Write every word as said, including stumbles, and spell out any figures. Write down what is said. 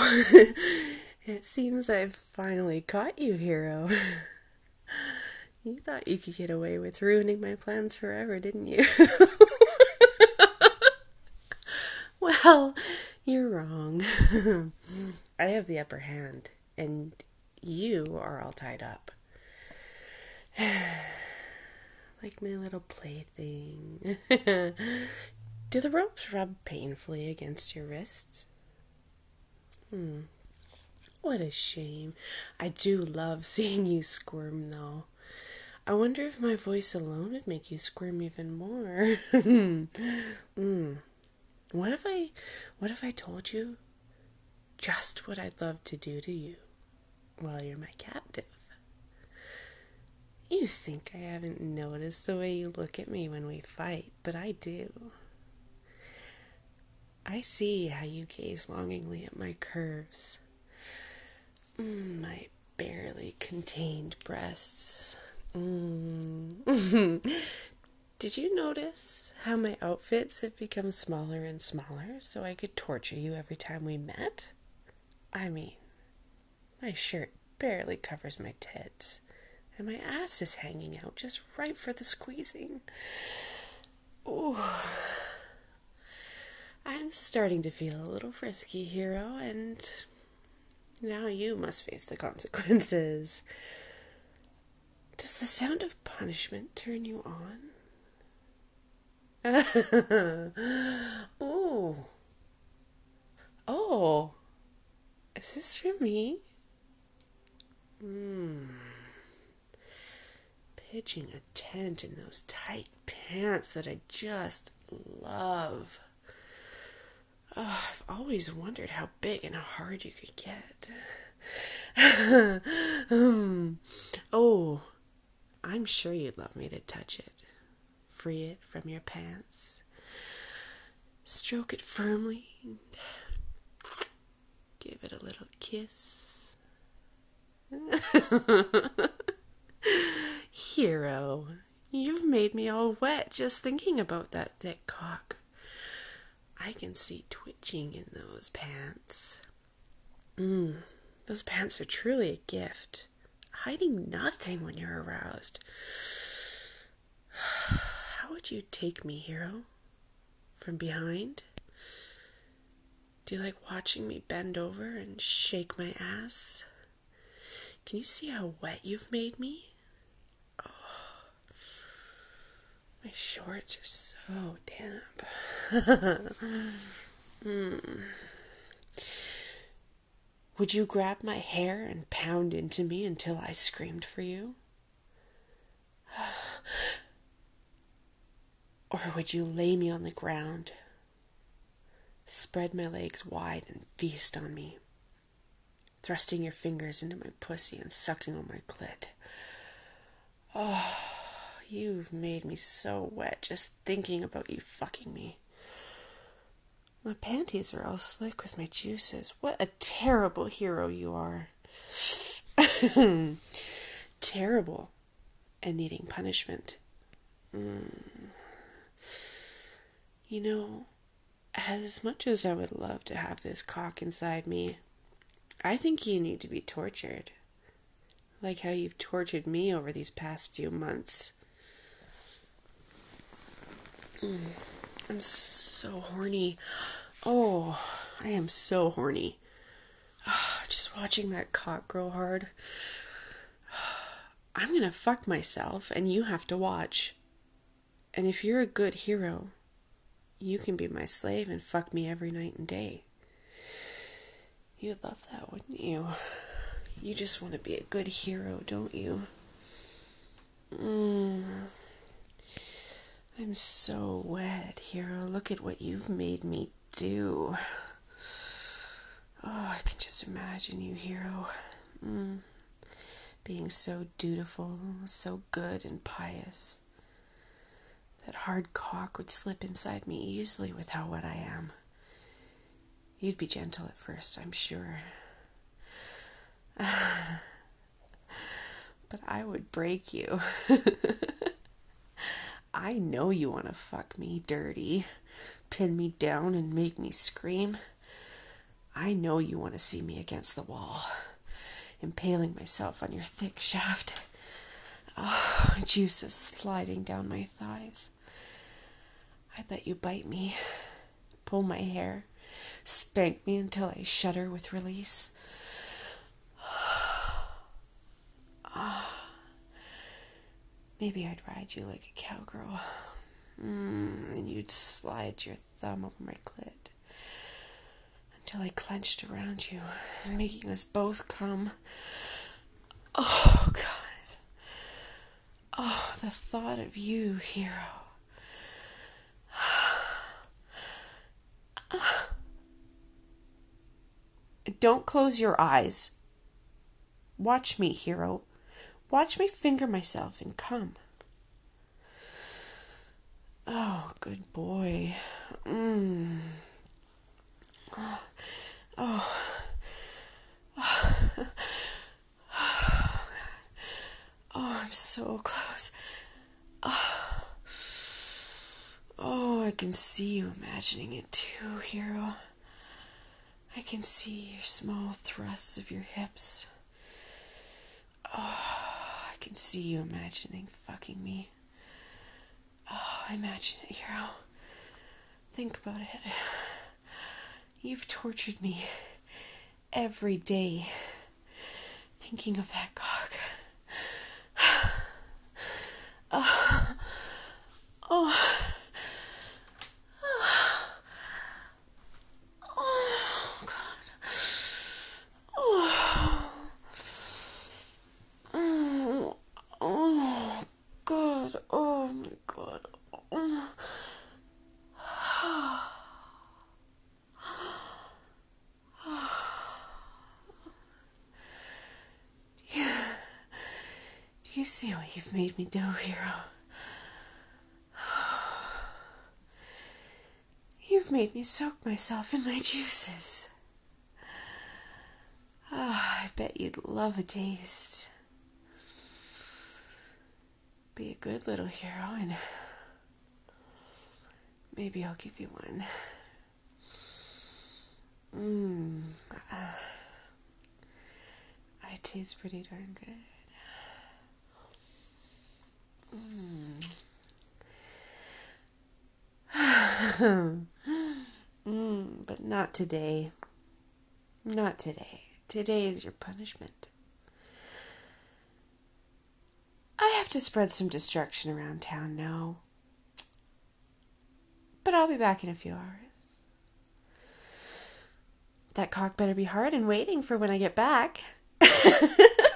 It seems I've finally caught you, hero. You thought you could get away with ruining my plans forever, didn't you? Well, you're wrong. I have the upper hand, and you are all tied up. Like my little plaything. Do the ropes rub painfully against your wrists? Hmm. What a shame. I do love seeing you squirm, though. I wonder if my voice alone would make you squirm even more. mm. What if I, what if I told you just what I'd love to do to you while you're my captive? You think I haven't noticed the way you look at me when we fight, but I do. I see how you gaze longingly at my curves, mm, my barely contained breasts. Mm. Did you notice how my outfits have become smaller and smaller so I could torture you every time we met? I mean, my shirt barely covers my tits, and my ass is hanging out just right for the squeezing. Ooh. I'm starting to feel a little frisky, hero, and now you must face the consequences. Does the sound of punishment turn you on? Ooh. Oh. Is this for me? Hmm. Pitching a tent in those tight pants that I just love. Oh, I've always wondered how big and hard you could get. um, oh, I'm sure you'd love me to touch it. Free it from your pants. Stroke it firmly. And give it a little kiss. Hero, you've made me all wet just thinking about that thick cock. I can see twitching in those pants. Mmm, those pants are truly a gift, hiding nothing when you're aroused. How would you take me, hero? From behind? Do you like watching me bend over and shake my ass? Can you see how wet you've made me? Oh, my shorts are so damp. mm. Would you grab my hair and pound into me until I screamed for you? Or would you lay me on the ground, spread my legs wide and feast on me, thrusting your fingers into my pussy and sucking on my clit? Oh, you've made me so wet just thinking about you fucking me. My panties are all slick with my juices. What a terrible hero you are. Terrible and needing punishment. Mm. You know, as much as I would love to have this cock inside me, I think you need to be tortured. Like how you've tortured me over these past few months. Mm. I'm so horny. Oh, I am so horny. Just watching that cock grow hard. I'm gonna fuck myself and you have to watch. And if you're a good hero, you can be my slave and fuck me every night and day. You'd love that, wouldn't you? You just want to be a good hero, don't you? Mm. I'm so wet, hero. Look at what you've made me do. Oh, I can just imagine you, hero. Mm. Being so dutiful, so good and pious. That hard cock would slip inside me easily with how wet I am. You'd be gentle at first, I'm sure. But I would break you. I know you want to fuck me dirty, pin me down and make me scream. I know you want to see me against the wall, impaling myself on your thick shaft. Oh, juices sliding down my thighs. I'd let you bite me, pull my hair, spank me until I shudder with release. Oh, maybe I'd ride you like a cowgirl, mm, and you'd slide your thumb over my clit until I clenched around you, making us both come. Oh, God. Oh, the thought of you, hero. Don't close your eyes. Watch me, hero. Watch me finger myself and come. Oh, good boy. Mm. Oh. Oh. Oh, I'm so close. Oh. Oh, I can see you imagining it too, hero. I can see your small thrusts of your hips. Oh, I can see you imagining fucking me. Oh, imagine it, hero. Think about it. You've tortured me every day thinking of that cock. Oh, oh, oh, God. Oh, oh, oh, God. Oh, my God. Oh. Do you see what you've made me do, hero? You've made me soak myself in my juices. Ah, oh, I bet you'd love a taste. Be a good little hero, and maybe I'll give you one. Mmm. Uh, it tastes pretty darn good. Mmm. mm, but not today. Not today. Today is your punishment. I have to spread some destruction around town now. But I'll be back in a few hours. That cock better be hard and waiting for when I get back.